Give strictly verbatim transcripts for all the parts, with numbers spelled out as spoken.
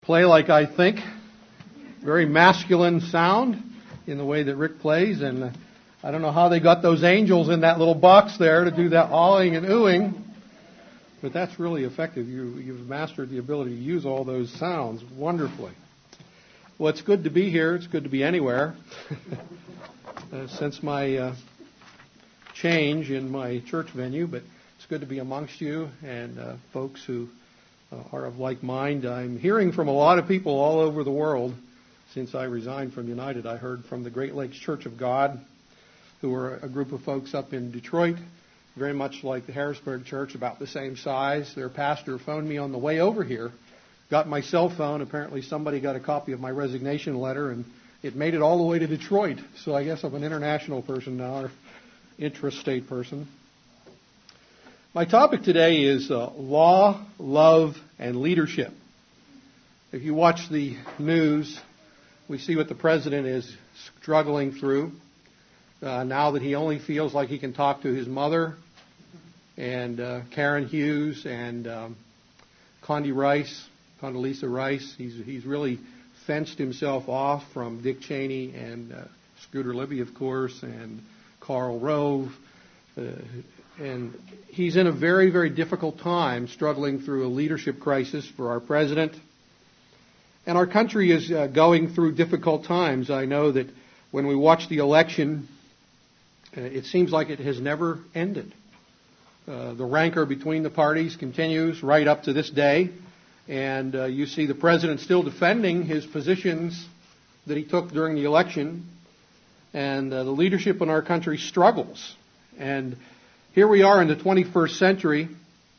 play like I think. Very masculine sound in the way that Rick plays, and uh, I don't know how they got those angels in that little box there to do that awing and oohing, but that's really effective. You, you've mastered the ability to use all those sounds wonderfully. Well, it's good to be here. It's good to be anywhere. uh, since my uh, change in my church venue, but it's good to be amongst you and uh, folks who uh, are of like mind. I'm hearing from a lot of people all over the world. Since I resigned from United, I heard from the Great Lakes Church of God, who are a group of folks up in Detroit, very much like the Harrisburg Church, about the same size. Their pastor phoned me on the way over here, got my cell phone. Apparently somebody got a copy of my resignation letter, and it made it all the way to Detroit. So I guess I'm an international person now, or intrastate person. My topic today is uh, law, love, and leadership. If you watch the news, we see what the president is struggling through uh, now that he only feels like he can talk to his mother and uh, Karen Hughes and um, Condi Rice, Condoleezza Rice. He's he's really fenced himself off from Dick Cheney and uh, Scooter Libby, of course, and Karl Rove. Uh, and he's in a very, very difficult time struggling through a leadership crisis for our president. And our country is uh, going through difficult times. I know that when we watch the election, uh, it seems like it has never ended. Uh, the rancor between the parties continues right up to this day. And uh, you see the president still defending his positions that he took during the election. And uh, the leadership in our country struggles. And here we are in the twenty-first century.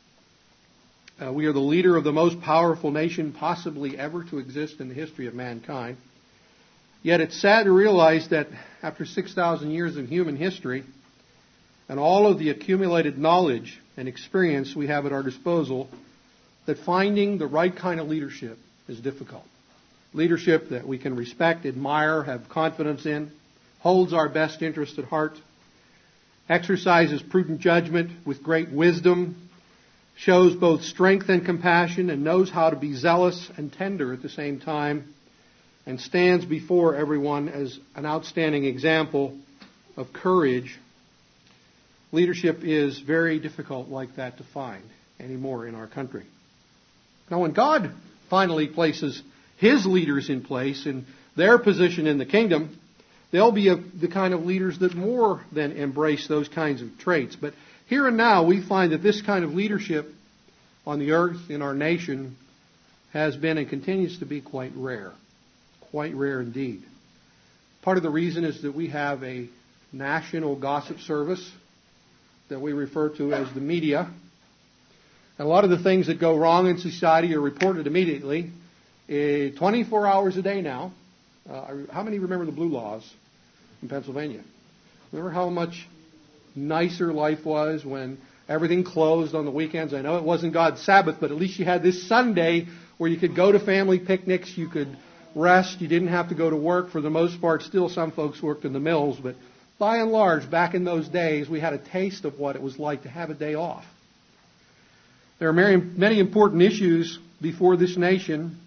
Uh, we are the leader of the most powerful nation possibly ever to exist in the history of mankind. Yet it's sad to realize that after six thousand years of human history and all of the accumulated knowledge and experience we have at our disposal, that finding the right kind of leadership is difficult. Leadership that we can respect, admire, have confidence in, holds our best interest at heart, exercises prudent judgment with great wisdom, shows both strength and compassion, and knows how to be zealous and tender at the same time, and stands before everyone as an outstanding example of courage. Leadership is very difficult like that to find anymore in our country. Now, when God finally places His leaders in place in their position in the kingdom, they'll be a, the kind of leaders that more than embrace those kinds of traits. But here and now, we find that this kind of leadership on the earth in our nation has been and continues to be quite rare. Quite rare indeed. Part of the reason is that we have a national gossip service that we refer to as the media. And a lot of the things that go wrong in society are reported immediately, uh, twenty-four hours a day now. Uh, how many remember the Blue Laws in Pennsylvania? Remember how much nicer life was when everything closed on the weekends? I know it wasn't God's Sabbath, but at least you had this Sunday where you could go to family picnics, you could rest, you didn't have to go to work. For the most part, still some folks worked in the mills, but by and large, back in those days, we had a taste of what it was like to have a day off. There are many, many important issues before this nation,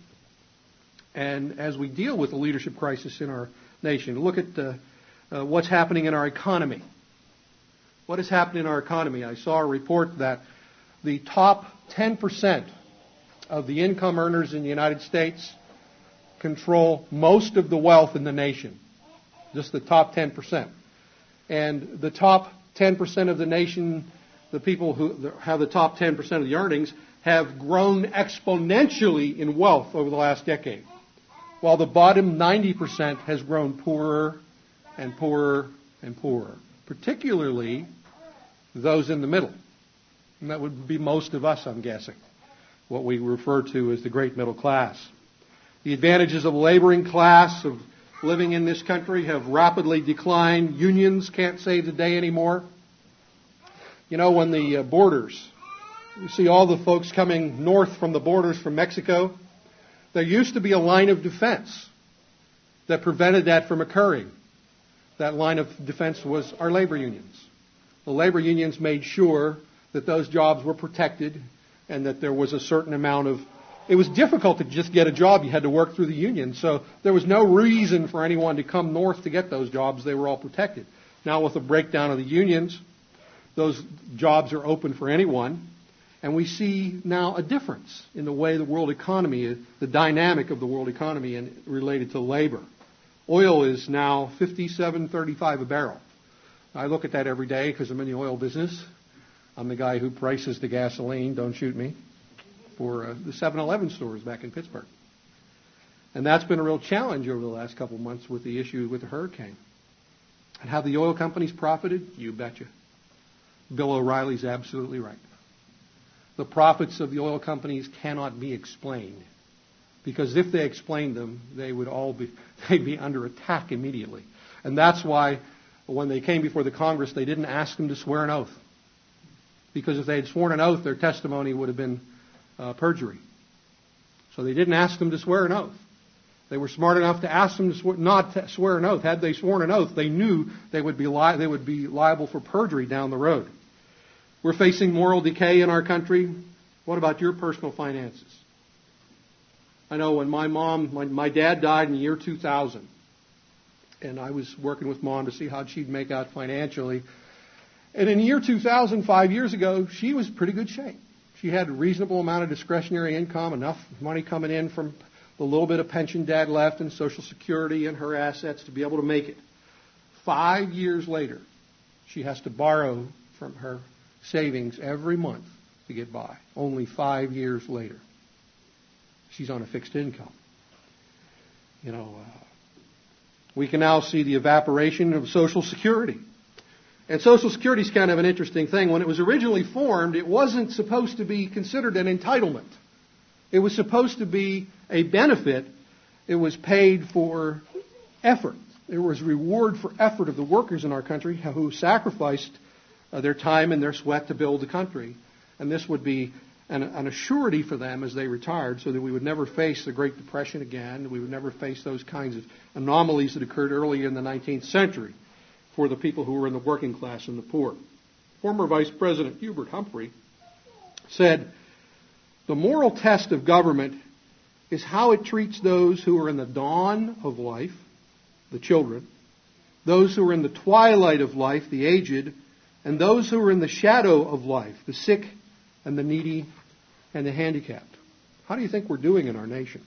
and as we deal with the leadership crisis in our nation, look at uh, uh, what's happening in our economy. What has happened in our economy? I saw a report that the top ten percent of the income earners in the United States control most of the wealth in the nation. Just the top ten percent. And the top ten percent of the nation, the people who have the top ten percent of the earnings, have grown exponentially in wealth over the last decade, while the bottom ninety percent has grown poorer and poorer and poorer, particularly those in the middle. And that would be most of us, I'm guessing, what we refer to as the great middle class. The advantages of the laboring class, of living in this country, have rapidly declined. Unions can't save the day anymore. You know, when the uh, borders, you see all the folks coming north from the borders from Mexico, there used to be a line of defense that prevented that from occurring. That line of defense was our labor unions. The labor unions made sure that those jobs were protected and that there was a certain amount of It was difficult to just get a job. You had to work through the union. So there was no reason for anyone to come north to get those jobs. They were all protected. Now with the breakdown of the unions, those jobs are open for anyone. And we see now a difference in the way the world economy, the dynamic of the world economy and related to labor. Oil is now fifty-seven thirty-five a barrel. I look at that every day because I'm in the oil business. I'm the guy who prices the gasoline, don't shoot me, for uh, the seven eleven stores back in Pittsburgh. And that's been a real challenge over the last couple of months with the issue with the hurricane. And how the oil companies profited? You betcha. Bill O'Reilly's absolutely right. The profits of the oil companies cannot be explained. Because if they explained them, they would all be, they'd be under attack immediately. And that's why when they came before the Congress, they didn't ask them to swear an oath. Because if they had sworn an oath, their testimony would have been uh, perjury. So they didn't ask them to swear an oath. They were smart enough to ask them to swear, not to swear an oath. Had they sworn an oath, they knew they would be li- they would be liable for perjury down the road. We're facing moral decay in our country. What about your personal finances? I know when my mom, my, my dad died in the year two thousand, and I was working with Mom to see how she'd make out financially. And in the year two thousand, five years ago, she was in pretty good shape. She had a reasonable amount of discretionary income, enough money coming in from the little bit of pension Dad left and Social Security and her assets to be able to make it. Five years later, she has to borrow from her savings every month to get by. Only five years later. She's on a fixed income. You know, uh, we can now see the evaporation of Social Security. And Social Security is kind of an interesting thing. When it was originally formed, it wasn't supposed to be considered an entitlement. It was supposed to be a benefit. It was paid for effort. There was reward for effort of the workers in our country who sacrificed uh, their time and their sweat to build the country. And this would be an, an assurity for them as they retired so that we would never face the Great Depression again. We would never face those kinds of anomalies that occurred early in the nineteenth century for the people who were in the working class and the poor. Former Vice President Hubert Humphrey said, "The moral test of government is how it treats those who are in the dawn of life, the children, those who are in the twilight of life, the aged, and those who are in the shadow of life, the sick and the needy and the handicapped." How do you think we're doing in our nation?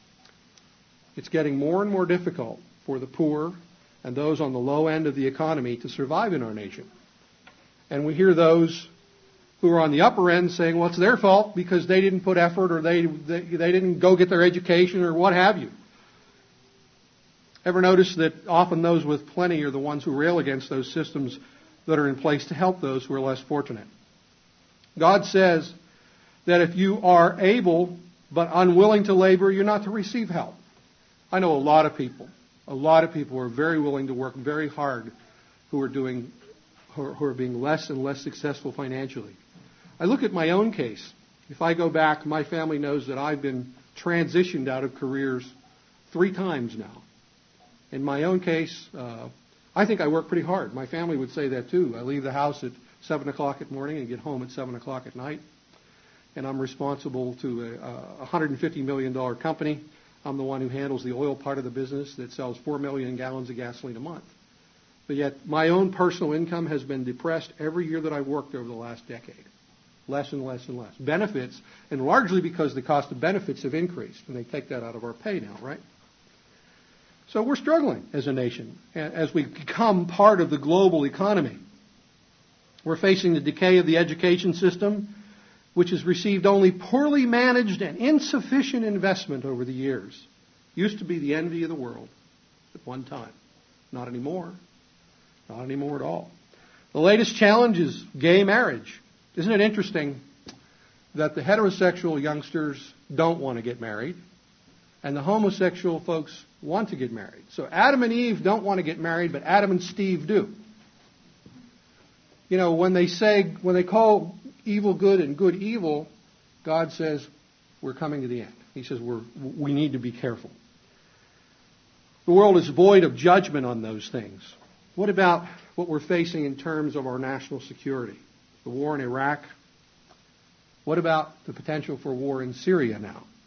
It's getting more and more difficult for the poor and those on the low end of the economy to survive in our nation. And we hear those who are on the upper end saying, well, it's their fault because they didn't put effort or they, they, they didn't go get their education or what have you. Ever notice that often those with plenty are the ones who rail against those systems that are in place to help those who are less fortunate? God says that if you are able but unwilling to labor, you're not to receive help. I know a lot of people, a lot of people who are very willing to work very hard who are doing, who are, who are being less and less successful financially. I look at my own case. If I go back, my family knows that I've been transitioned out of careers three times now. In my own case, uh, I think I work pretty hard. My family would say that too. I leave the house at seven o'clock in the morning and get home at seven o'clock at night. And I'm responsible to a, a one hundred fifty million dollars company. I'm the one who handles the oil part of the business that sells four million gallons of gasoline a month. But yet my own personal income has been depressed every year that I've worked over the last decade. Less and less and less. Benefits, and largely because the cost of benefits have increased. And they take that out of our pay now, right? So we're struggling as a nation as we become part of the global economy. We're facing the decay of the education system, which has received only poorly managed and insufficient investment over the years. Used to be the envy of the world at one time. Not anymore. Not anymore at all. The latest challenge is gay marriage. Isn't it interesting that the heterosexual youngsters don't want to get married and the homosexual folks want to get married? So Adam and Eve don't want to get married, but Adam and Steve do. You know, when they say, when they call evil good and good evil, God says, we're coming to the end. He says, we're, we need to be careful. The world is void of judgment on those things. What about what we're facing in terms of our national security? The war in Iraq. What about the potential for war in Syria now?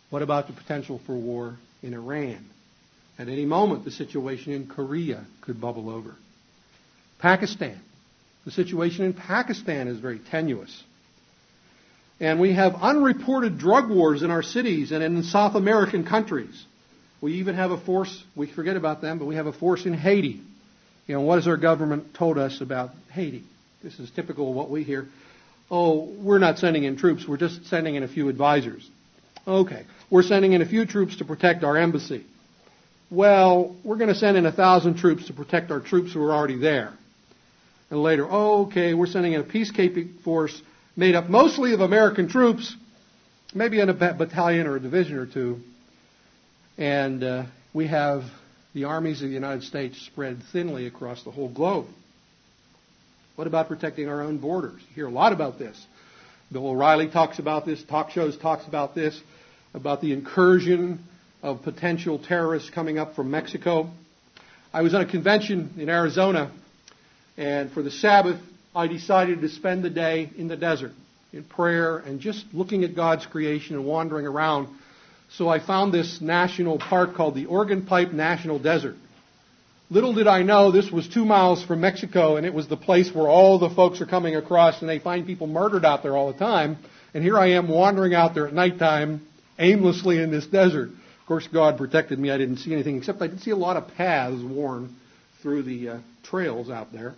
What about the potential for war in Iran? At any moment, the situation in Korea could bubble over. Pakistan. The situation in Pakistan is very tenuous. And we have unreported drug wars in our cities and in South American countries. We even have a force, we forget about them, but we have a force in Haiti. You know, what has our government told us about Haiti? This is typical of what we hear. Oh, we're not sending in troops, we're just sending in a few advisors. Okay, we're sending in a few troops to protect our embassy. Well, we're going to send in a thousand troops to protect our troops who are already there. And later, oh, okay, we're sending in a peacekeeping force made up mostly of American troops, maybe in a battalion or a division or two. And uh, we have the armies of the United States spread thinly across the whole globe. What about protecting our own borders? You hear a lot about this. Bill O'Reilly talks about this, talk shows talks about this, about the incursion of potential terrorists coming up from Mexico. I was at a convention in Arizona, and for the Sabbath, I decided to spend the day in the desert, in prayer, and just looking at God's creation and wandering around. So I found this national park called the Organ Pipe National Desert. Little did I know this was two miles from Mexico, and it was the place where all the folks are coming across, and they find people murdered out there all the time. And here I am wandering out there at nighttime, aimlessly in this desert. Of course, God protected me. I didn't see anything, except I did see a lot of paths worn through the uh, trails out there.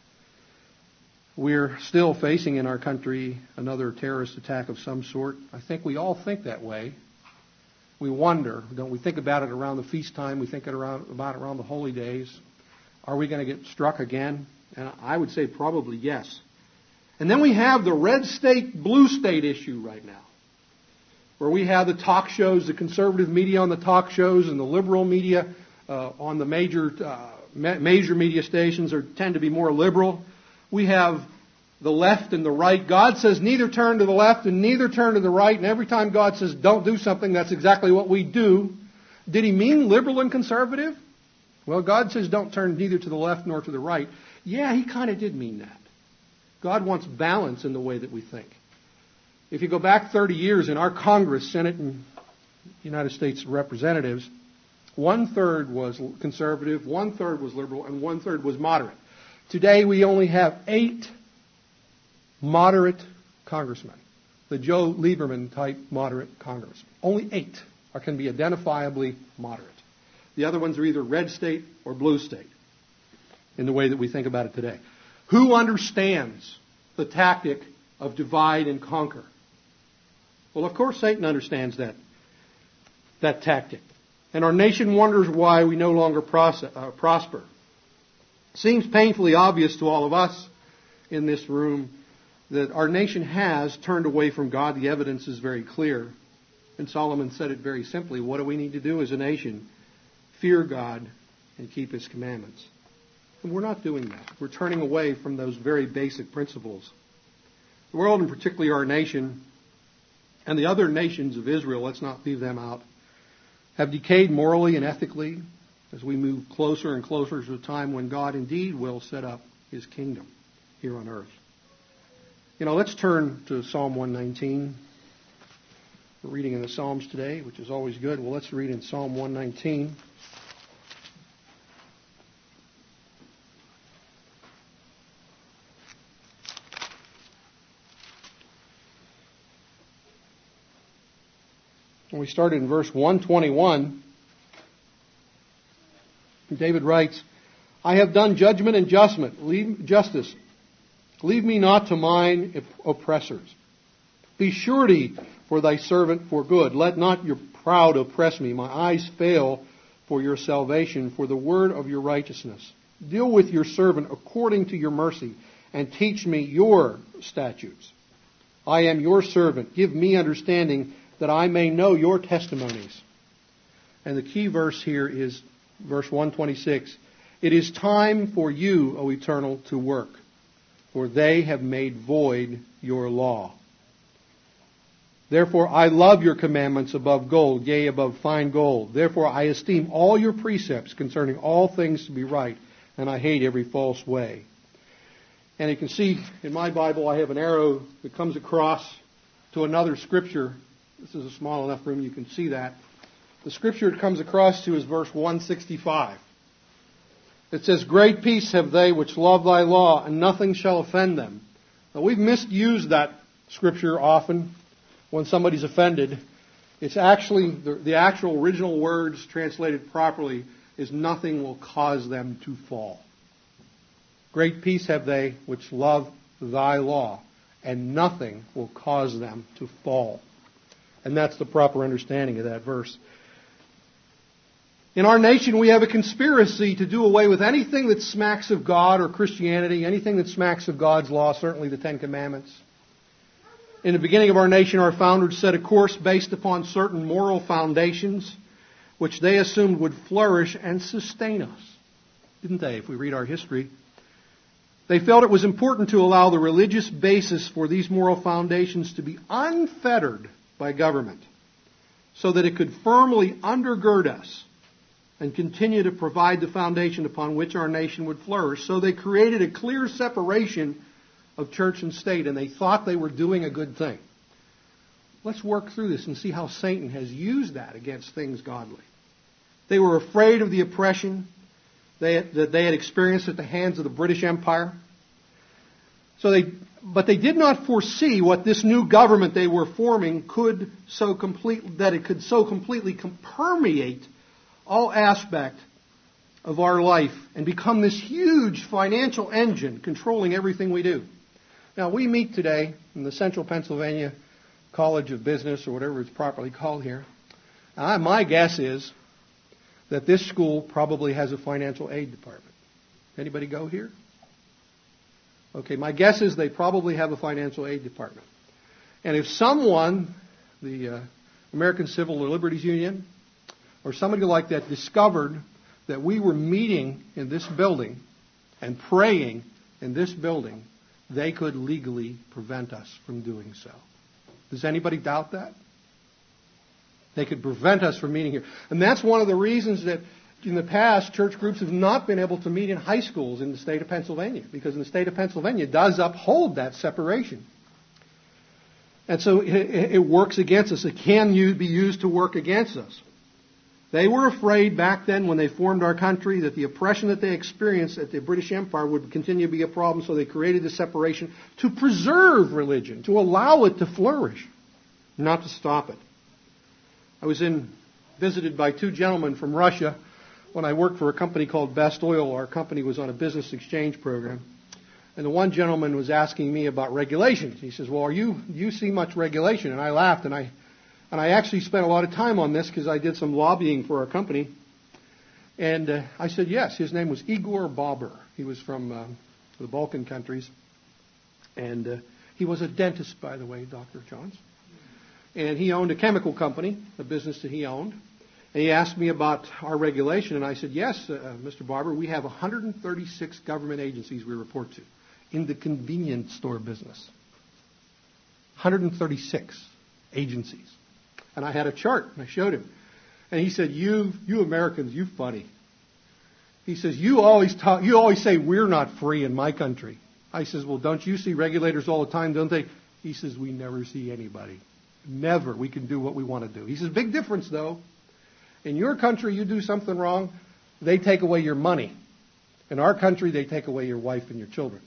We're still facing in our country another terrorist attack of some sort. I think we all think that way. We wonder, don't we think about it around the feast time? We think it around, about it around the holy days. Are we going to get struck again? And I would say probably yes. And then we have the red state, blue state issue right now, where we have the talk shows, the conservative media on the talk shows, and the liberal media uh, on the major uh, ma- major media stations are tend to be more liberal. We have the left and the right. God says neither turn to the left and neither turn to the right. And every time God says don't do something, that's exactly what we do. Did he mean liberal and conservative? Well, God says don't turn neither to the left nor to the right. Yeah, he kind of did mean that. God wants balance in the way that we think. If you go back thirty years in our Congress, Senate, and United States Representatives, one-third was conservative, one-third was liberal, and one-third was moderate. Today we only have eight moderate congressmen, the Joe Lieberman type moderate congressmen. Only eight are can be identifiably moderate. The other ones are either red state or blue state in the way that we think about it today. Who understands the tactic of divide and conquer? Well, of course Satan understands that, that tactic. And our nation wonders why we no longer process, uh, prosper. Seems painfully obvious to all of us in this room that our nation has turned away from God. The evidence is very clear. And Solomon said it very simply. What do we need to do as a nation? Fear God and keep His commandments. And we're not doing that. We're turning away from those very basic principles. The world, and particularly our nation, and the other nations of Israel, let's not leave them out, have decayed morally and ethically as we move closer and closer to a time when God indeed will set up His kingdom here on earth. You know, let's turn to Psalm one nineteen. We're reading in the Psalms today, which is always good. Well, let's read in Psalm one nineteen. And we started in verse one twenty-one. David writes, I have done judgment and justment, leave, justice. Leave me not to mine oppressors. Be surety for thy servant for good. Let not your proud oppress me. My eyes fail for your salvation, for the word of your righteousness. Deal with your servant according to your mercy, and teach me your statutes. I am your servant. Give me understanding that I may know your testimonies. And the key verse here is verse one twenty-six. It is time for you, O Eternal, to work, for they have made void your law. Therefore I love your commandments above gold, yea, above fine gold. Therefore I esteem all your precepts concerning all things to be right, and I hate every false way. And you can see in my Bible I have an arrow that comes across to another scripture This is a small enough room you can see that. The scripture it comes across to is verse one sixty-five. It says, "Great peace have they which love thy law, and nothing shall offend them." Now, we've misused that scripture often when somebody's offended. It's actually, the, the actual original words translated properly is "nothing will cause them to fall." Great peace have they which love thy law, and nothing will cause them to fall. And that's the proper understanding of that verse. In our nation, we have a conspiracy to do away with anything that smacks of God or Christianity, anything that smacks of God's law, certainly the Ten Commandments. In the beginning of our nation, our founders set a course based upon certain moral foundations, which they assumed would flourish and sustain us. Didn't they, if we read our history? They felt it was important to allow the religious basis for these moral foundations to be unfettered by government, so that it could firmly undergird us and continue to provide the foundation upon which our nation would flourish. So they created a clear separation of church and state, and they thought they were doing a good thing. Let's work through this and see how Satan has used that against things godly. They were afraid of the oppression they, that they had experienced at the hands of the British Empire. So they, but they did not foresee what this new government they were forming could so complete, that it could so completely permeate all aspect of our life and become this huge financial engine controlling everything we do. Now, we meet today in the Central Pennsylvania College of Business, or whatever it's properly called here. Uh, my guess is that this school probably has a financial aid department. Anybody go here? Okay, my guess is they probably have a financial aid department. And if someone, the uh, American Civil Liberties Union, or somebody like that discovered that we were meeting in this building and praying in this building, they could legally prevent us from doing so. Does anybody doubt that? They could prevent us from meeting here. And that's one of the reasons that in the past, church groups have not been able to meet in high schools in the state of Pennsylvania, because in the state of Pennsylvania it does uphold that separation. And so it, it works against us. It can be used to work against us. They were afraid back then when they formed our country that the oppression that they experienced at the British Empire would continue to be a problem, so they created the separation to preserve religion, to allow it to flourish, not to stop it. I was in, visited by two gentlemen from Russia when I worked for a company called Best Oil. Our company was on a business exchange program. And the one gentleman was asking me about regulations. He says, well, are you, do you see much regulation? And I laughed, and I And I actually spent a lot of time on this because I did some lobbying for our company. And uh, I said, yes, his name was Igor Bobber. He was from uh, the Balkan countries. And uh, he was a dentist, by the way, Doctor Johns. And he owned a chemical company, a business that he owned. And he asked me about our regulation. And I said, yes, uh, Mister Bobber, we have one hundred thirty-six government agencies we report to in the convenience store business. one hundred thirty-six agencies. And I had a chart, and I showed him. And he said, you you Americans, you funny. He says, you always talk, you always say we're not free in my country. I says, well, don't you see regulators all the time, don't they? He says, we never see anybody. Never. We can do what we want to do. He says, big difference, though. In your country, you do something wrong, they take away your money. In our country, they take away your wife and your children.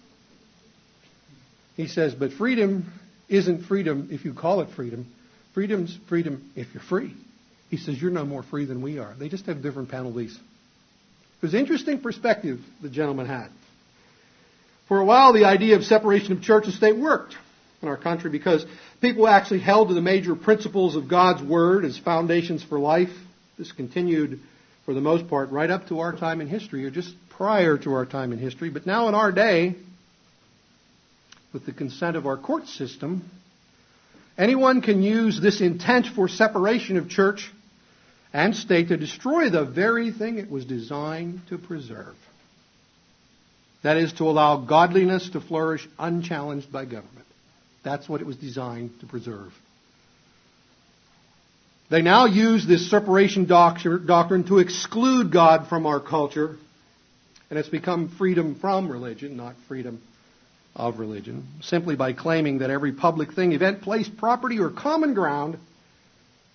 He says, but freedom isn't freedom if you call it freedom. Freedom's freedom if you're free. He says, you're no more free than we are. They just have different penalties. It was an interesting perspective the gentleman had. For a while, the idea of separation of church and state worked in our country because people actually held to the major principles of God's Word as foundations for life. This continued, for the most part, right up to our time in history, or just prior to our time in history. But now in our day, with the consent of our court system, anyone can use this intent for separation of church and state to destroy the very thing it was designed to preserve. That is, to allow godliness to flourish unchallenged by government. That's what it was designed to preserve. They now use this separation doctrine to exclude God from our culture, and it's become freedom from religion, not freedom of religion, simply by claiming that every public thing, event, place, property, or common ground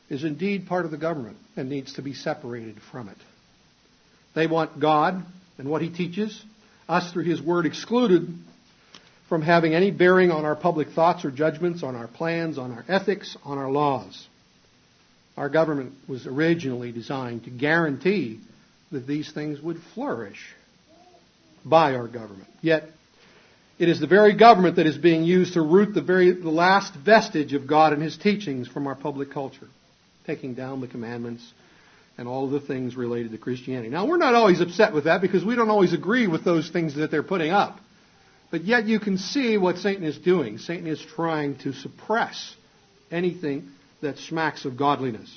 is indeed part of the government and needs to be separated from it. They want God and what He teaches, us through His Word, excluded from having any bearing on our public thoughts or judgments, on our plans, on our ethics, on our laws. Our government was originally designed to guarantee that these things would flourish by our government. Yet, it is the very government that is being used to root the very the last vestige of God and His teachings from our public culture, taking down the commandments and all of the things related to Christianity. Now, we're not always upset with that because we don't always agree with those things that they're putting up. But yet you can see what Satan is doing. Satan is trying to suppress anything that smacks of godliness.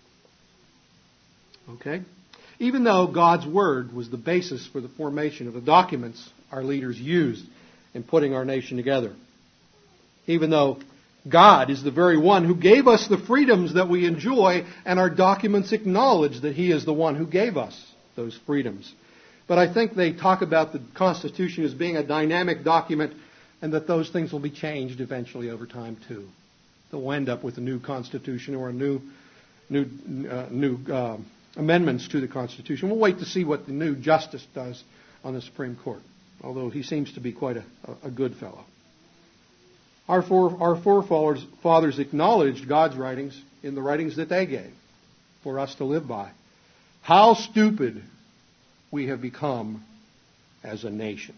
Okay? Even though God's Word was the basis for the formation of the documents our leaders used in putting our nation together. Even though God is the very one who gave us the freedoms that we enjoy, and our documents acknowledge that He is the one who gave us those freedoms. But I think they talk about the Constitution as being a dynamic document, and that those things will be changed eventually over time too. They'll end up with a new Constitution or a new, new, uh, new uh, amendments to the Constitution. We'll wait to see what the new justice does on the Supreme Court, although he seems to be quite a, a good fellow. Our, fore, our forefathers fathers acknowledged God's writings in the writings that they gave for us to live by. How stupid we have become as a nation.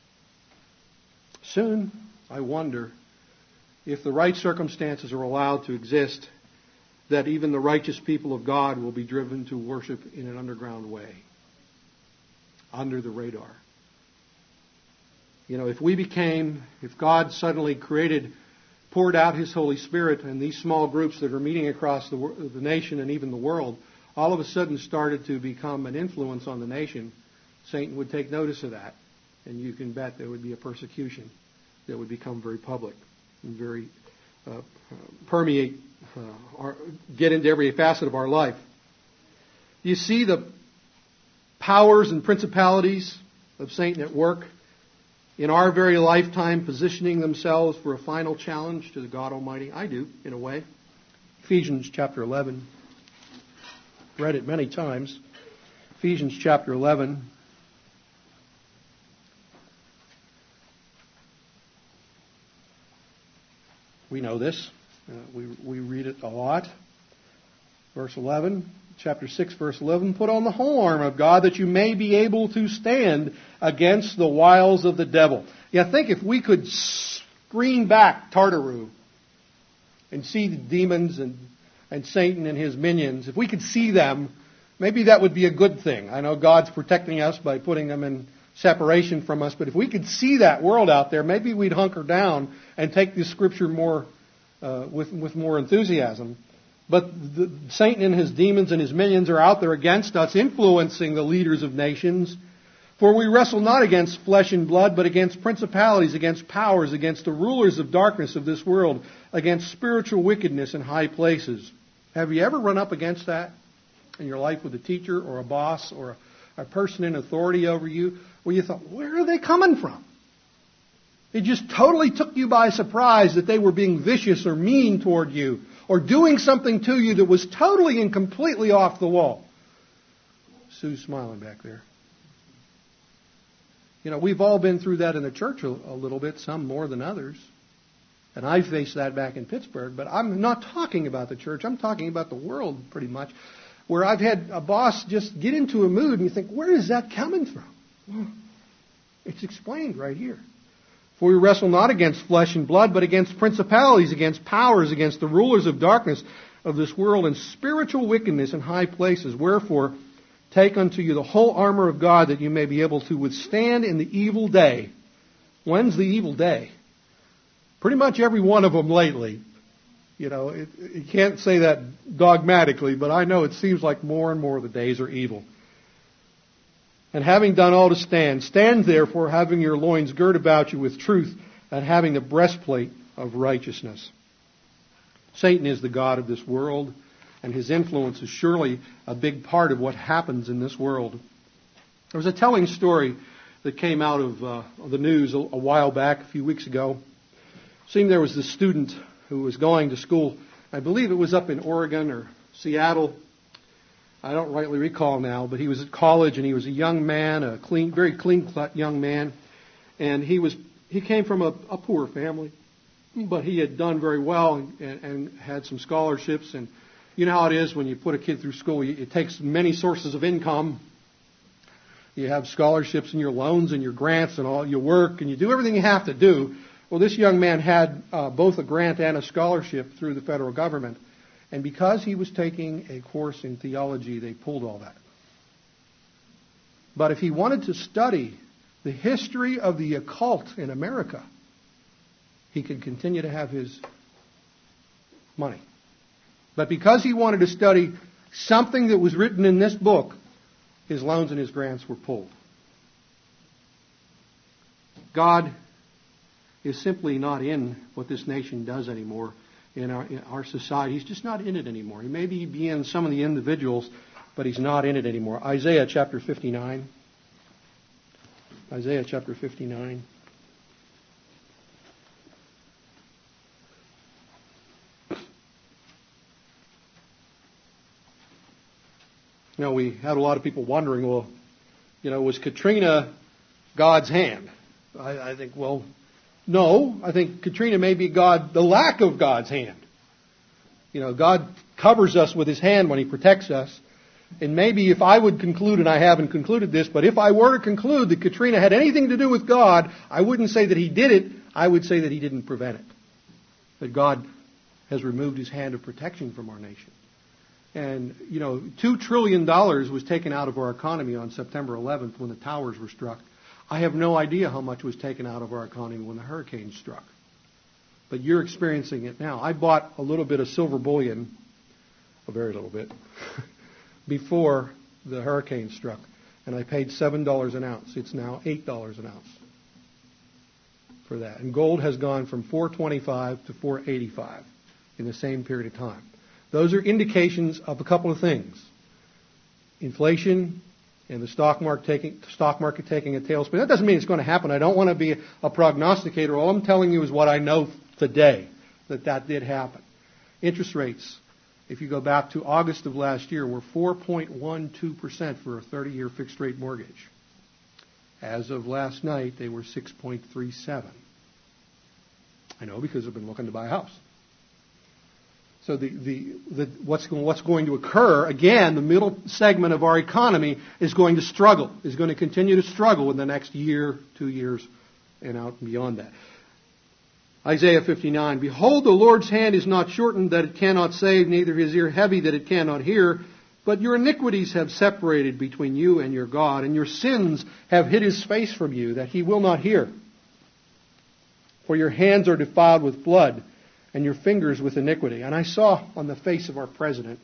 Soon, I wonder, if the right circumstances are allowed to exist, that even the righteous people of God will be driven to worship in an underground way, under the radar. You know, if we became, if God suddenly created, poured out His Holy Spirit, and these small groups that are meeting across the, the nation and even the world, all of a sudden started to become an influence on the nation, Satan would take notice of that. And you can bet there would be a persecution that would become very public and very uh, permeate, uh, our, get into every facet of our life. You see the powers and principalities of Satan at work in our very lifetime, positioning themselves for a final challenge to the God Almighty? I do, in a way. Ephesians chapter eleven. Read it many times. Ephesians chapter eleven. We know this. Uh, we, we read it a lot. Verse eleven. Chapter six, verse eleven. Put on the whole armor of God that you may be able to stand against the wiles of the devil. Yeah, think if we could screen back Tartaru and see the demons and and Satan and his minions, if we could see them, maybe that would be a good thing. I know God's protecting us by putting them in separation from us, but if we could see that world out there, maybe we'd hunker down and take this Scripture more uh, with with more enthusiasm. But the, Satan and his demons and his minions are out there against us, influencing the leaders of nations. For we wrestle not against flesh and blood, but against principalities, against powers, against the rulers of darkness of this world, against spiritual wickedness in high places. Have you ever run up against that in your life with a teacher or a boss or a, a person in authority over you, where you thought, where are they coming from? It just totally took you by surprise that they were being vicious or mean toward you, or doing something to you that was totally and completely off the wall. Sue's smiling back there. You know, we've all been through that in the church a, a little bit, some more than others. And I faced that back in Pittsburgh. But I'm not talking about the church. I'm talking about the world pretty much. Where I've had a boss just get into a mood and you think, where is that coming from? Well, it's explained right here. For we wrestle not against flesh and blood, but against principalities, against powers, against the rulers of darkness of this world, and spiritual wickedness in high places. Wherefore, take unto you the whole armor of God, that you may be able to withstand in the evil day. When's the evil day? Pretty much every one of them lately. You know, it, you can't say that dogmatically, but I know it seems like more and more of the days are evil. And having done all to stand, stand therefore, having your loins girt about you with truth, and having the breastplate of righteousness. Satan is the god of this world, and his influence is surely a big part of what happens in this world. There was a telling story that came out of uh, the news a, a while back, a few weeks ago. It seemed there was this student who was going to school I believe it was up in Oregon or Seattle. I don't rightly recall now, but he was at college and he was a young man, a clean, very clean-cut young man. And he was he came from a, a poor family, but he had done very well and, and had some scholarships. And you know how it is when you put a kid through school, it takes many sources of income. You have scholarships and your loans and your grants and all. You work and you do everything you have to do. Well, this young man had uh, both a grant and a scholarship through the federal government. And because he was taking a course in theology, they pulled all that. But if he wanted to study the history of the occult in America, he could continue to have his money. But because he wanted to study something that was written in this book, his loans and his grants were pulled. God is simply not in what this nation does anymore in our, in our society. He's just not in it anymore. He may be in some of the individuals, but he's not in it anymore. Isaiah chapter fifty-nine. Isaiah chapter fifty-nine. You know, we had a lot of people wondering, well, you know, was Katrina God's hand? I, I think, well, no. I think Katrina may be God, the lack of God's hand. You know, God covers us with His hand when He protects us. And maybe if I would conclude, and I haven't concluded this, but if I were to conclude that Katrina had anything to do with God, I wouldn't say that He did it. I would say that He didn't prevent it. That God has removed His hand of protection from our nation. And, you know, two trillion dollars was taken out of our economy on September eleventh when the towers were struck. I have no idea how much was taken out of our economy when the hurricane struck. But you're experiencing it now. I bought a little bit of silver bullion, a very little bit, before the hurricane struck. And I paid seven dollars an ounce. It's now eight dollars an ounce for that. And gold has gone from four twenty-five to four eighty-five in the same period of time. Those are indications of a couple of things. Inflation and the stock market taking, stock market taking a tailspin. That doesn't mean it's going to happen. I don't want to be a, a prognosticator. All I'm telling you is what I know today, that that did happen. Interest rates, if you go back to August of last year, were four point one two percent for a thirty-year fixed-rate mortgage. As of last night, they were six point three seven. I know because I've been looking to buy a house. So the, the, the, what's, going, what's going to occur, again, the middle segment of our economy is going to struggle, is going to continue to struggle in the next year, two years, and out and beyond that. Isaiah fifty-nine, Behold, the Lord's hand is not shortened that it cannot save, neither His ear heavy that it cannot hear. But your iniquities have separated between you and your God, and your sins have hid His face from you, that He will not hear. For your hands are defiled with blood, and your fingers with iniquity. And I saw on the face of our president,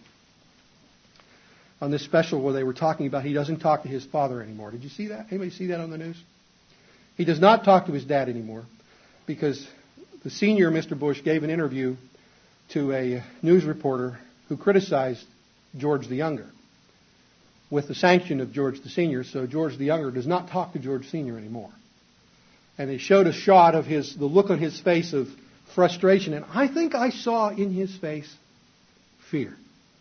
on this special where they were talking about he doesn't talk to his father anymore. Did you see that? Anybody see that on the news? He does not talk to his dad anymore because the senior Mister Bush gave an interview to a news reporter who criticized George the Younger with the sanction of George the Senior. So George the Younger does not talk to George Senior anymore. And they showed a shot of his the look on his face of frustration, and I think I saw in his face fear.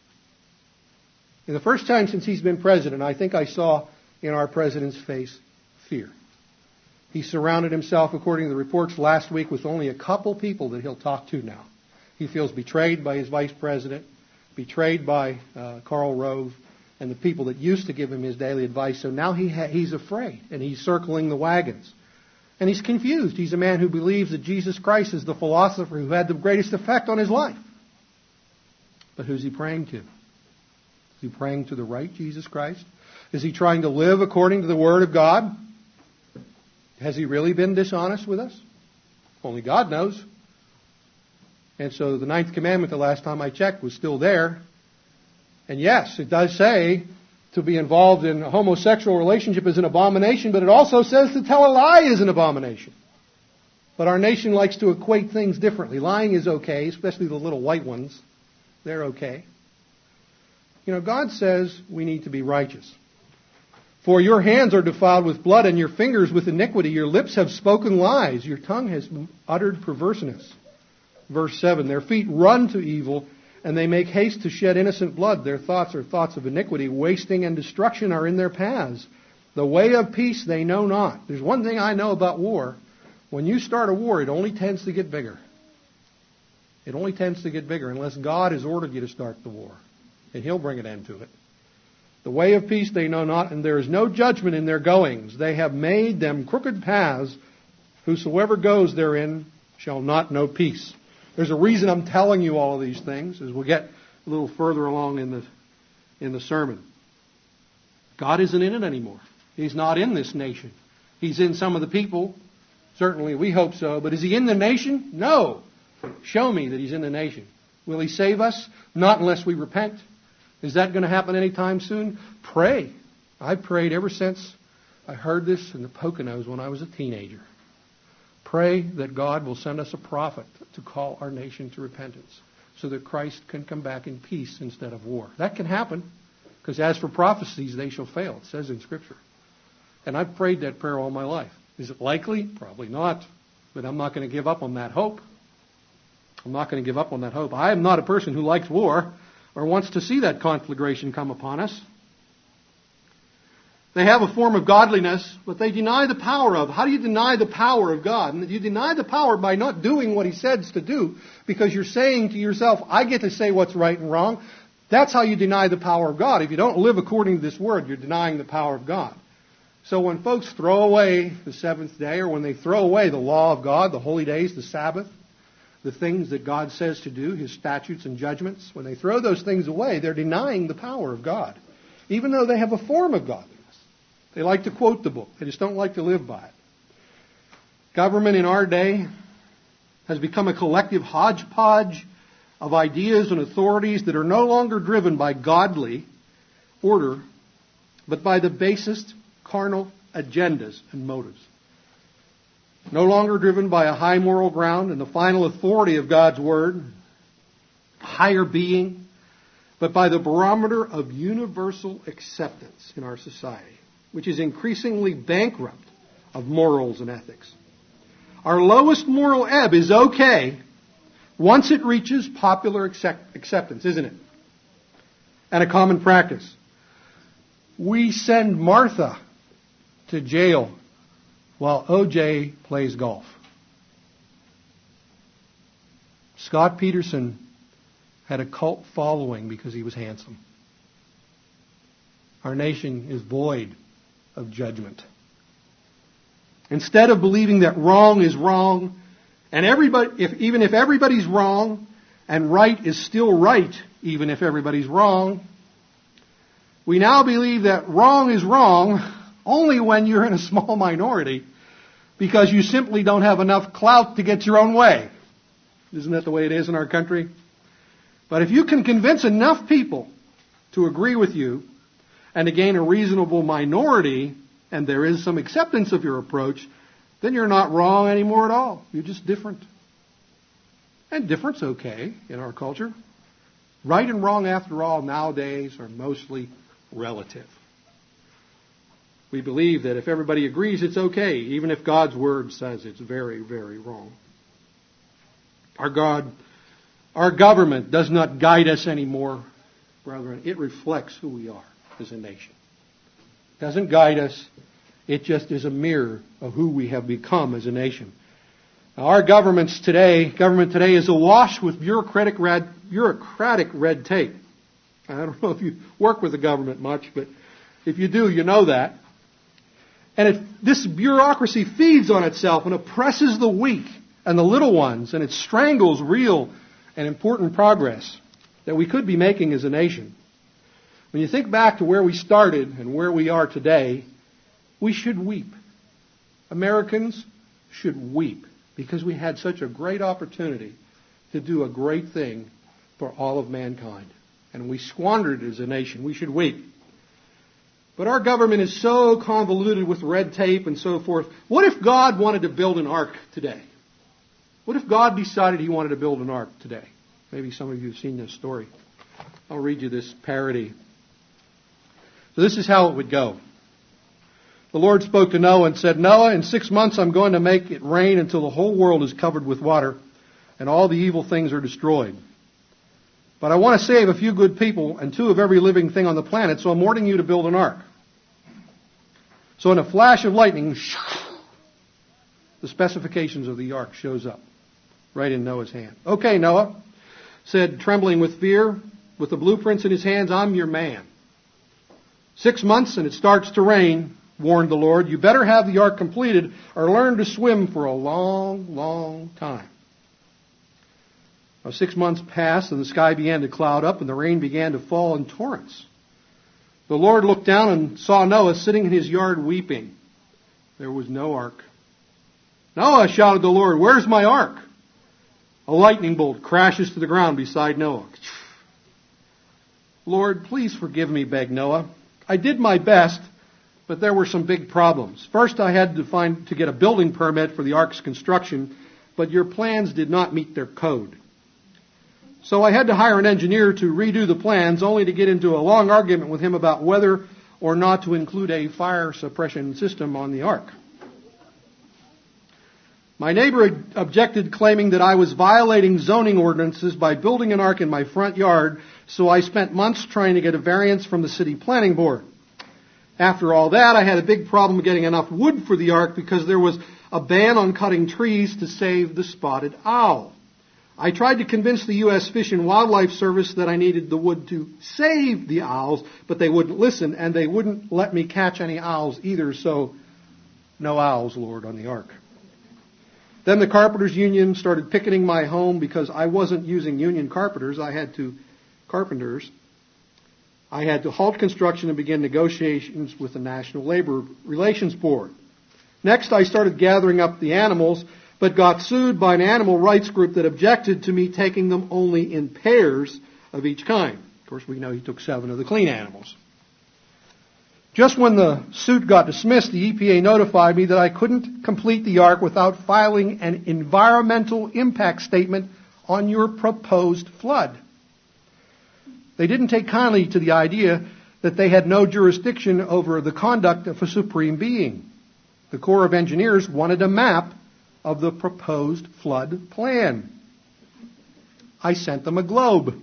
In the first time since he's been president, I think I saw in our president's face fear. He surrounded himself, according to the reports last week, with only a couple people that he'll talk to now. He feels betrayed by his vice president, betrayed by uh, Karl Rove, and the people that used to give him his daily advice. So now he ha- he's afraid, and he's circling the wagons. And he's confused. He's a man who believes that Jesus Christ is the philosopher who had the greatest effect on his life. But who's he praying to? Is he praying to the right Jesus Christ? Is he trying to live according to the Word of God? Has he really been dishonest with us? Only God knows. And so the ninth commandment, the last time I checked, was still there. And yes, it does say to be involved in a homosexual relationship is an abomination, but it also says to tell a lie is an abomination. But our nation likes to equate things differently. Lying is okay, especially the little white ones. They're okay. You know, God says we need to be righteous. For your hands are defiled with blood and your fingers with iniquity. Your lips have spoken lies. Your tongue has uttered perverseness. Verse seven, their feet run to evil, and they make haste to shed innocent blood. Their thoughts are thoughts of iniquity. Wasting and destruction are in their paths. The way of peace they know not. There's one thing I know about war. When you start a war, it only tends to get bigger. It only tends to get bigger unless God has ordered you to start the war. And He'll bring an end to it. The way of peace they know not, and there is no judgment in their goings. They have made them crooked paths. Whosoever goes therein shall not know peace. There's a reason I'm telling you all of these things, as we'll get a little further along in the in the sermon. God isn't in it anymore. He's not in this nation. He's in some of the people. Certainly we hope so. But is He in the nation? No. Show me that He's in the nation. Will He save us? Not unless we repent. Is that going to happen anytime soon? Pray. I've prayed ever since I heard this in the Poconos when I was a teenager. Pray that God will send us a prophet to call our nation to repentance so that Christ can come back in peace instead of war. That can happen, because as for prophecies, they shall fail. It says in Scripture. And I've prayed that prayer all my life. Is it likely? Probably not. But I'm not going to give up on that hope. I'm not going to give up on that hope. I am not a person who likes war or wants to see that conflagration come upon us. They have a form of godliness, but they deny the power of. How do you deny the power of God? And you deny the power by not doing what He says to do, because you're saying to yourself, I get to say what's right and wrong. That's how you deny the power of God. If you don't live according to this Word, you're denying the power of God. So when folks throw away the seventh day, or when they throw away the law of God, the holy days, the Sabbath, the things that God says to do, His statutes and judgments, when they throw those things away, they're denying the power of God, even though they have a form of godliness. They like to quote the book. They just don't like to live by it. Government in our day has become a collective hodgepodge of ideas and authorities that are no longer driven by godly order, but by the basest carnal agendas and motives. No longer driven by a high moral ground and the final authority of God's Word, higher being, but by the barometer of universal acceptance in our society, which is increasingly bankrupt of morals and ethics. Our lowest moral ebb is okay once it reaches popular accept- acceptance, isn't it? And a common practice. We send Martha to jail while O J plays golf. Scott Peterson had a cult following because he was handsome. Our nation is void of judgment. Instead of believing that wrong is wrong, and everybody, if, even if everybody's wrong, and right is still right, even if everybody's wrong, we now believe that wrong is wrong only when you're in a small minority, because you simply don't have enough clout to get your own way. Isn't that the way it is in our country? But if you can convince enough people to agree with you and to gain a reasonable minority, and there is some acceptance of your approach, then you're not wrong anymore at all. You're just different. And different's okay in our culture. Right and wrong, after all, nowadays are mostly relative. We believe that if everybody agrees, it's okay, even if God's Word says it's very, very wrong. Our God, our government does not guide us anymore, brethren. It reflects who we are as a nation. It doesn't guide us. It just is a mirror of who we have become as a nation. Now, our governments today, government today is awash with bureaucratic red, bureaucratic red tape. I don't know if you work with the government much, but if you do, you know that. And it, this bureaucracy feeds on itself and oppresses the weak and the little ones, and it strangles real and important progress that we could be making as a nation. When you think back to where we started and where we are today, we should weep. Americans should weep because we had such a great opportunity to do a great thing for all of mankind. And we squandered it as a nation. We should weep. But our government is so convoluted with red tape and so forth. What if God wanted to build an ark today? What if God decided He wanted to build an ark today? Maybe some of you have seen this story. I'll read you this parody. So this is how it would go. The Lord spoke to Noah and said, Noah, in six months I'm going to make it rain until the whole world is covered with water. and all the evil things are destroyed. But I want to save a few good people and two of every living thing on the planet, so I'm ordering you to build an ark. So in a flash of lightning, the specifications of the ark shows up right in Noah's hand. Okay, Noah said, trembling with fear, with the blueprints in his hands, I'm your man. Six months and it starts to rain, warned the Lord. You better have the ark completed or learn to swim for a long, long time. Now, six months passed and the sky began to cloud up and the rain began to fall in torrents. The Lord looked down and saw Noah sitting in his yard weeping. There was no ark. Noah, shouted the Lord, where's my ark? A lightning bolt crashes to the ground beside Noah. Lord, please forgive me, begged Noah. I did my best, but there were some big problems. First, I had to find to get a building permit for the ark's construction, but your plans did not meet their code. So I had to hire an engineer to redo the plans, only to get into a long argument with him about whether or not to include a fire suppression system on the ark. My neighbor objected, claiming that I was violating zoning ordinances by building an ark in my front yard, so I spent months trying to get a variance from the city planning board. After all that, I had a big problem getting enough wood for the ark because there was a ban on cutting trees to save the spotted owl. I tried to convince the U S Fish and Wildlife Service that I needed the wood to save the owls, but they wouldn't listen, and they wouldn't let me catch any owls either, so no owls, Lord, on the ark. Then the Carpenters Union started picketing my home because I wasn't using union carpenters. I had to, carpenters. I had to halt construction and begin negotiations with the National Labor Relations Board. Next, I started gathering up the animals, but got sued by an animal rights group that objected to me taking them only in pairs of each kind. Of course, we know he took seven of the clean animals. Just when the suit got dismissed, the E P A notified me that I couldn't complete the ark without filing an environmental impact statement on your proposed flood. They didn't take kindly to the idea that they had no jurisdiction over the conduct of a supreme being. The Corps of Engineers wanted a map of the proposed flood plan. I sent them a globe.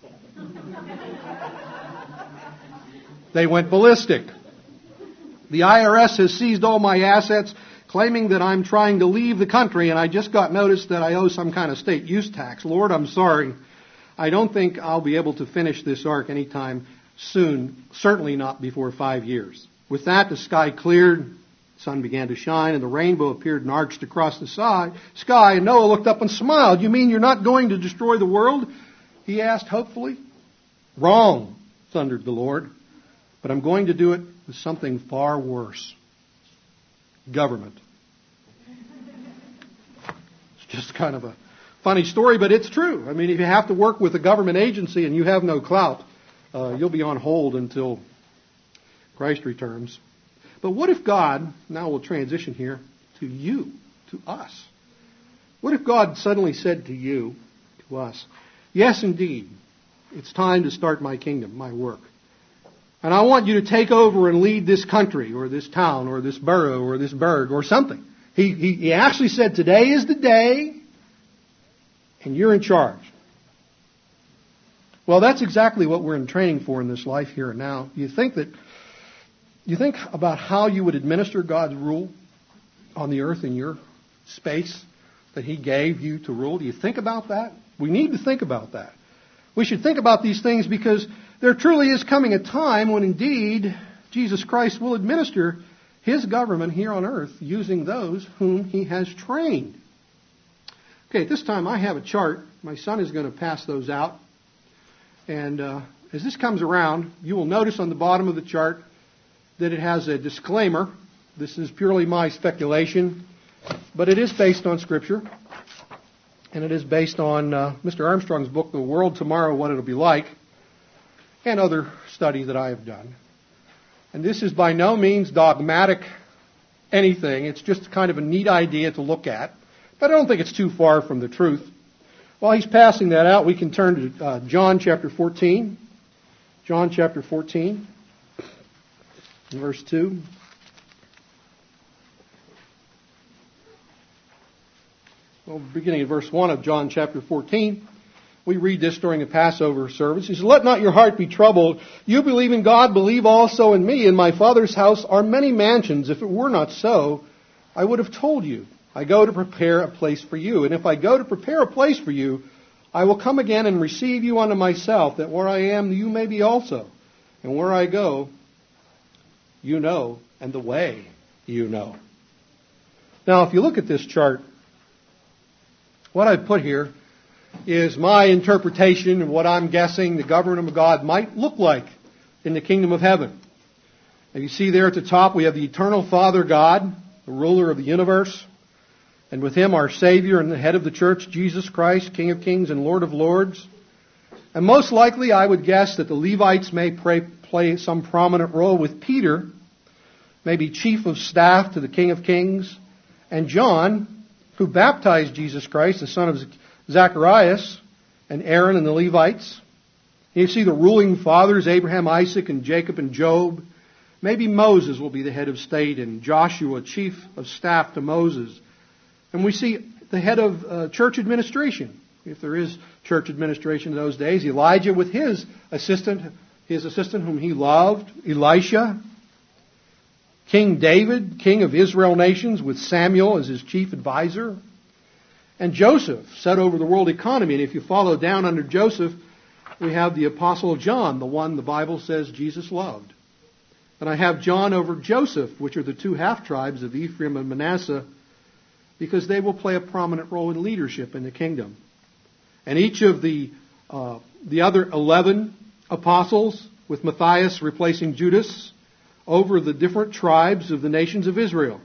They went ballistic. The I R S has seized all my assets, claiming that I'm trying to leave the country, and I just got notice that I owe some kind of state use tax. Lord, I'm sorry. I don't think I'll be able to finish this ark anytime soon, certainly not before five years. With that, the sky cleared, the sun began to shine, and the rainbow appeared and arched across the sky, and Noah looked up and smiled. You mean you're not going to destroy the world? He asked hopefully. Wrong, thundered the Lord. But I'm going to do it with something far worse. Government. It's just kind of a funny story, but it's true. I mean, if you have to work with a government agency and you have no clout, uh, you'll be on hold until Christ returns. But what if God, now we'll transition here to you, to us. What if God suddenly said to you, to us, yes, indeed, it's time to start my kingdom, my work. And I want you to take over and lead this country or this town or this borough or this burg or something. He, he, he actually said, today is the day and you're in charge. Well, that's exactly what we're in training for in this life here and now. You think that, you think about how you would administer God's rule on the earth in your space that He gave you to rule. Do you think about that? We need to think about that. We should think about these things because there truly is coming a time when indeed Jesus Christ will administer His government here on earth using those whom He has trained. Okay, at this time I have a chart. My son is going to pass those out. And uh, as this comes around, you will notice on the bottom of the chart that it has a disclaimer. This is purely my speculation, but it is based on Scripture. And it is based on uh, Mister Armstrong's book, The World Tomorrow, What It'll Be Like, and other study that I have done. And this is by no means dogmatic anything. It's just kind of a neat idea to look at. But I don't think it's too far from the truth. While he's passing that out, we can turn to uh, John chapter fourteen. John chapter fourteen, verse two. Well, beginning in verse one of John chapter fourteen, we read this during a Passover service. He says, "Let not your heart be troubled. You believe in God, believe also in me. In my Father's house are many mansions. If it were not so, I would have told you. I go to prepare a place for you. And if I go to prepare a place for you, I will come again and receive you unto myself, that where I am, you may be also. And where I go, you know, and the way you know." Now, if you look at this chart, what I've put here is my interpretation of what I'm guessing the government of God might look like in the kingdom of heaven. And you see there at the top, we have the eternal Father God, the ruler of the universe. And with him, our Savior and the head of the church, Jesus Christ, King of kings and Lord of lords. And most likely, I would guess that the Levites may pray, play some prominent role with Peter, maybe chief of staff to the King of kings, and John, who baptized Jesus Christ, the son of Zacharias, and Aaron and the Levites. You see the ruling fathers, Abraham, Isaac, and Jacob, and Job. Maybe Moses will be the head of state, and Joshua, chief of staff to Moses. And we see the head of uh, church administration, if there is church administration in those days. Elijah with his assistant, his assistant whom he loved, Elisha. King David, king of Israel nations, with Samuel as his chief advisor. And Joseph set over the world economy. And if you follow down under Joseph, we have the Apostle John, the one the Bible says Jesus loved. And I have John over Joseph, which are the two half-tribes of Ephraim and Manasseh, because they will play a prominent role in leadership in the kingdom. And each of the uh, the other eleven apostles, with Matthias replacing Judas, over the different tribes of the nations of Israel.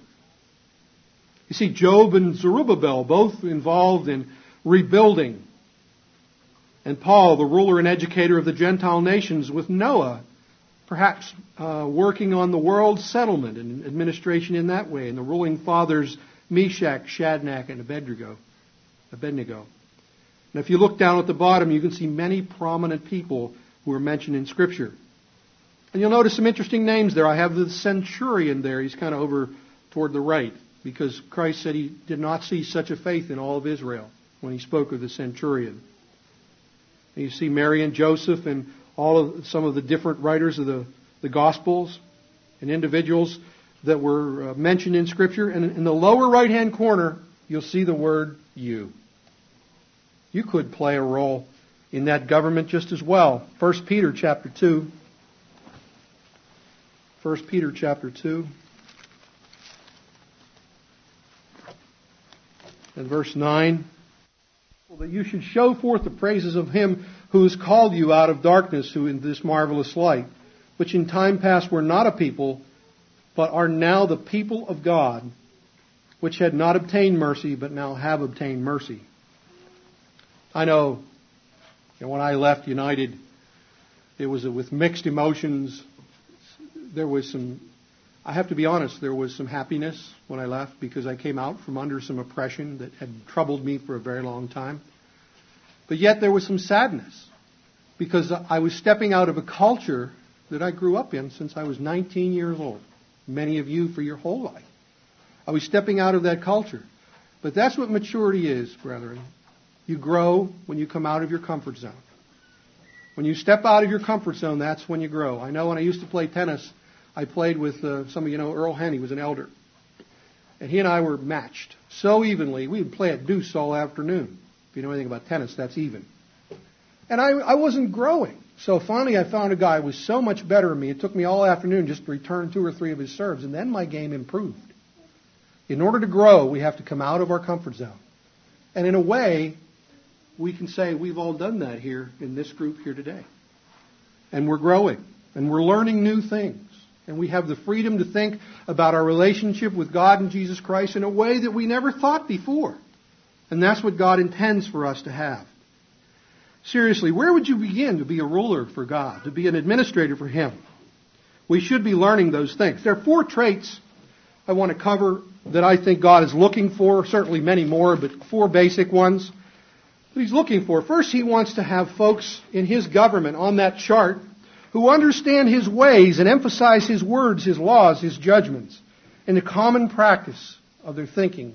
You see Job and Zerubbabel both involved in rebuilding. And Paul, the ruler and educator of the Gentile nations, with Noah, perhaps uh, working on the world's settlement and administration in that way. And the ruling fathers, Meshach, Shadrach, and Abednego. Abednego. And if you look down at the bottom, you can see many prominent people who are mentioned in Scripture. And you'll notice some interesting names there. I have the centurion there. He's kind of over toward the right, because Christ said he did not see such a faith in all of Israel when he spoke of the centurion. And you see Mary and Joseph and all of some of the different writers of the, the Gospels and individuals that were uh, mentioned in Scripture. And in the lower right-hand corner, you'll see the word you. You could play a role in that government just as well. First Peter chapter two. First Peter chapter two. And verse nine. That you should show forth the praises of him who has called you out of darkness to in this marvelous light, which in time past were not a people, but are now the people of God, which had not obtained mercy, but now have obtained mercy. I know, you know when I left United, it was with mixed emotions. There was some, I have to be honest, there was some happiness when I left, because I came out from under some oppression that had troubled me for a very long time. But yet there was some sadness, because I was stepping out of a culture that I grew up in since I was nineteen years old. Many of you for your whole life. I was stepping out of that culture. But that's what maturity is, brethren. You grow when you come out of your comfort zone. When you step out of your comfort zone, that's when you grow. I know when I used to play tennis, I played with, uh, some of you know, Earl Henny was an elder. And he and I were matched so evenly, we would play at deuce all afternoon. If you know anything about tennis, that's even. And I, I wasn't growing. So finally I found a guy who was so much better than me. It took me all afternoon just to return two or three of his serves. And then my game improved. In order to grow, we have to come out of our comfort zone. And in a way, we can say we've all done that here in this group here today. And we're growing. And we're learning new things. And we have the freedom to think about our relationship with God and Jesus Christ in a way that we never thought before. And that's what God intends for us to have. Seriously, where would you begin to be a ruler for God, to be an administrator for Him? We should be learning those things. There are four traits I want to cover that I think God is looking for, certainly many more, but four basic ones that He's looking for. First, He wants to have folks in His government on that chart who understand His ways and emphasize His words, His laws, His judgments in the common practice of their thinking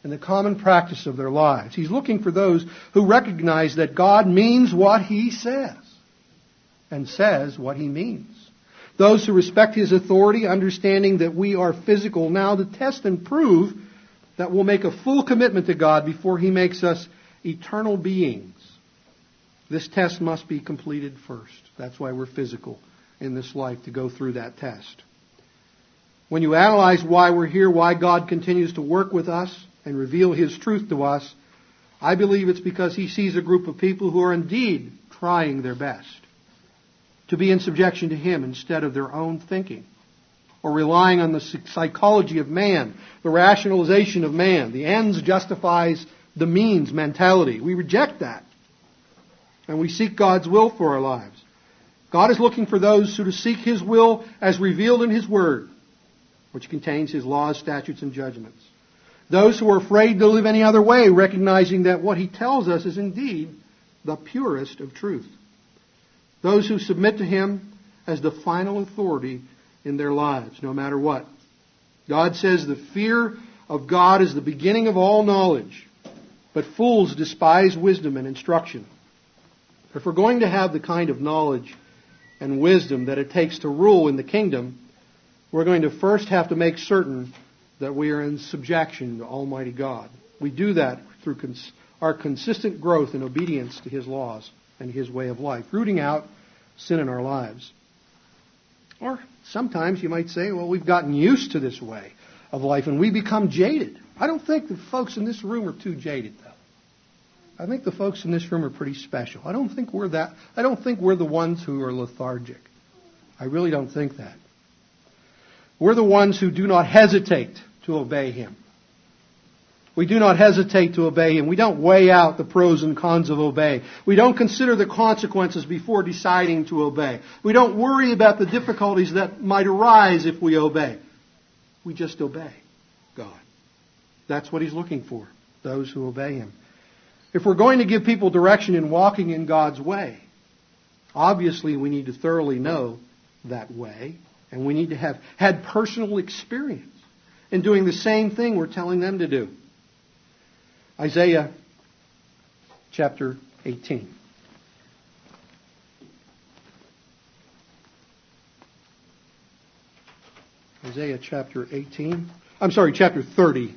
and the common practice of their lives. He's looking for those who recognize that God means what He says and says what He means. Those who respect His authority, understanding that we are physical now, to test and prove that we'll make a full commitment to God before He makes us eternal beings. This test must be completed first. That's why we're physical in this life, to go through that test. When you analyze why we're here, why God continues to work with us and reveal His truth to us, I believe it's because He sees a group of people who are indeed trying their best to be in subjection to Him instead of their own thinking, or relying on the psychology of man, the rationalization of man. The ends justifies the means mentality. We reject that, and we seek God's will for our lives. God is looking for those who to seek His will as revealed in His Word, which contains His laws, statutes, and judgments. Those who are afraid to live any other way, recognizing that what He tells us is indeed the purest of truth. Those who submit to Him as the final authority in their lives, no matter what. God says the fear of God is the beginning of all knowledge, but fools despise wisdom and instruction. If we're going to have the kind of knowledge and wisdom that it takes to rule in the kingdom, we're going to first have to make certain that we are in subjection to Almighty God. We do that through cons- our consistent growth in obedience to His laws and His way of life, rooting out sin in our lives. Or sometimes you might say, well, we've gotten used to this way of life and we become jaded. I don't think the folks in this room are too jaded, though. I think the folks in this room are pretty special. I don't think we're that. I don't think we're the ones who are lethargic. I really don't think that. We're the ones who do not hesitate to obey Him. We do not hesitate to obey Him. We don't weigh out the pros and cons of obey. We don't consider the consequences before deciding to obey. We don't worry about the difficulties that might arise if we obey. We just obey God. That's what He's looking for, those who obey Him. If we're going to give people direction in walking in God's way, obviously we need to thoroughly know that way, and we need to have had personal experience in doing the same thing we're telling them to do. Isaiah chapter eighteen. Isaiah chapter eighteen. I'm sorry, chapter thirty.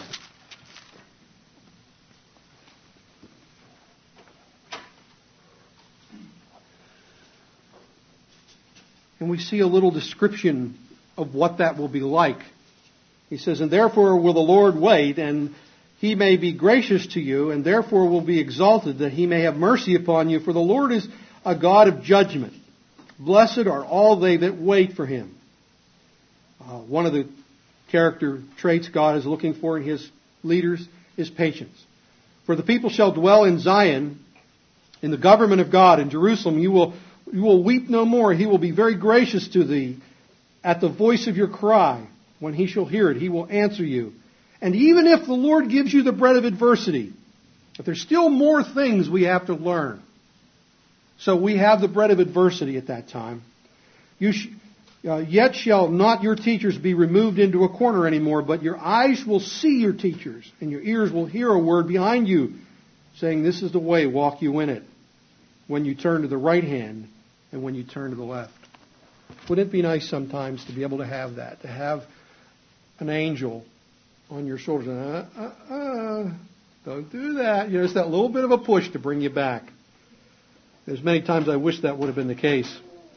And we see a little description of what that will be like. He says, and therefore will the Lord wait, and He may be gracious to you, and therefore will be exalted, that He may have mercy upon you. For the Lord is a God of judgment. Blessed are all they that wait for Him. Uh, one of the character traits God is looking for in His leaders is patience. For the people shall dwell in Zion, in the government of God. In Jerusalem you will, you will weep no more. He will be very gracious to thee. At the voice of your cry, when He shall hear it, He will answer you. And even if the Lord gives you the bread of adversity, but there's still more things we have to learn. So we have the bread of adversity at that time. You sh- uh, yet shall not your teachers be removed into a corner anymore, but your eyes will see your teachers, and your ears will hear a word behind you, saying, this is the way, walk you in it, when you turn to the right hand and when you turn to the left. Wouldn't it be nice sometimes to be able to have that, to have an angel on your shoulders? Uh, uh, uh, don't do that. You know, it's that little bit of a push to bring you back. There's many times I wish that would have been the case.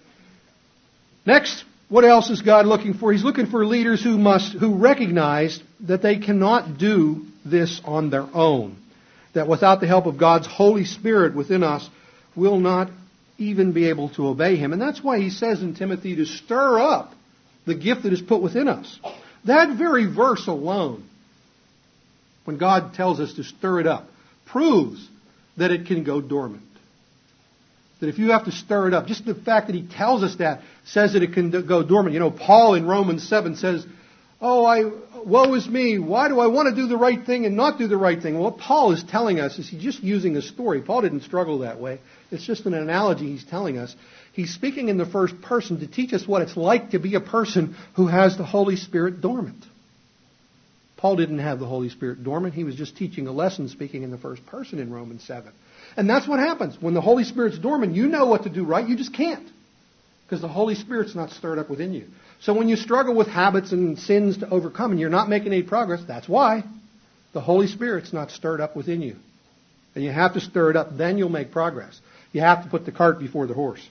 Next, what else is God looking for? He's looking for leaders who must, who recognize that they cannot do this on their own. That without the help of God's Holy Spirit within us, we'll not even be able to obey Him. And that's why he says in Timothy to stir up the gift that is put within us. That very verse alone, when God tells us to stir it up, proves that it can go dormant. That if you have to stir it up, just the fact that he tells us that says that it can go dormant. You know, Paul in Romans seven says, oh, I, woe is me. Why do I want to do the right thing and not do the right thing? Well, what Paul is telling us is he's just using a story. Paul didn't struggle that way. It's just an analogy he's telling us. He's speaking in the first person to teach us what it's like to be a person who has the Holy Spirit dormant. Paul didn't have the Holy Spirit dormant. He was just teaching a lesson, speaking in the first person in Romans seven. And that's what happens. When the Holy Spirit's dormant, you know what to do right. You just can't. Because the Holy Spirit's not stirred up within you. So when you struggle with habits and sins to overcome and you're not making any progress, that's why. The Holy Spirit's not stirred up within you. And you have to stir it up, then you'll make progress. You have to put the cart before the horse.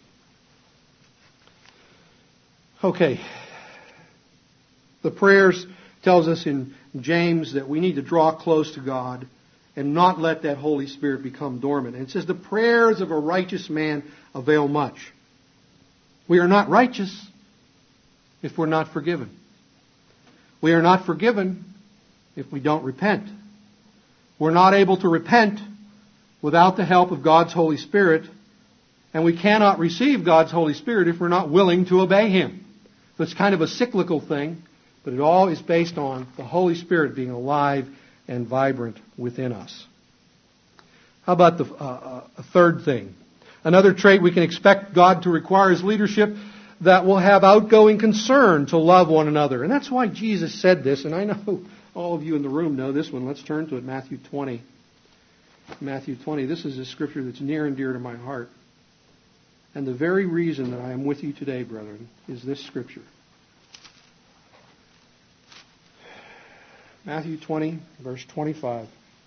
Okay. The prayers tells us in James that we need to draw close to God and not let that Holy Spirit become dormant. And it says the prayers of a righteous man avail much. We are not righteous if we're not forgiven. We are not forgiven if we don't repent. We're not able to repent without the help of God's Holy Spirit, and we cannot receive God's Holy Spirit if we're not willing to obey Him. So it's kind of a cyclical thing, but it all is based on the Holy Spirit being alive and vibrant within us. How about the uh, a third thing? Another trait we can expect God to require is leadership that will have outgoing concern to love one another. And that's why Jesus said this, and I know all of you in the room know this one. Let's turn to it, Matthew twenty. Matthew twenty. This is a scripture that's near and dear to my heart. And the very reason that I am with you today, brethren, is this scripture. Matthew twenty, verse twenty-five.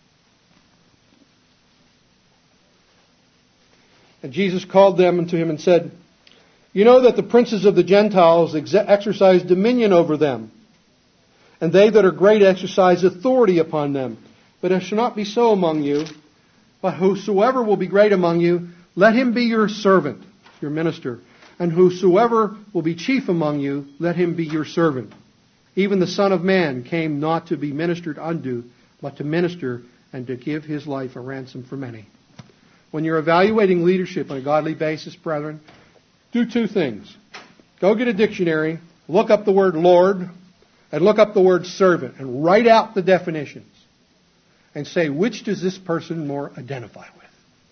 And Jesus called them unto him and said, You know that the princes of the Gentiles ex- exercise dominion over them, and they that are great exercise authority upon them. But it shall not be so among you. But whosoever will be great among you, let him be your servant, your minister. And whosoever will be chief among you, let him be your servant. Even the Son of Man came not to be ministered unto, but to minister and to give his life a ransom for many. When you're evaluating leadership on a godly basis, brethren, do two things. Go get a dictionary, look up the word Lord, and look up the word servant, and write out the definitions. And say, which does this person more identify with?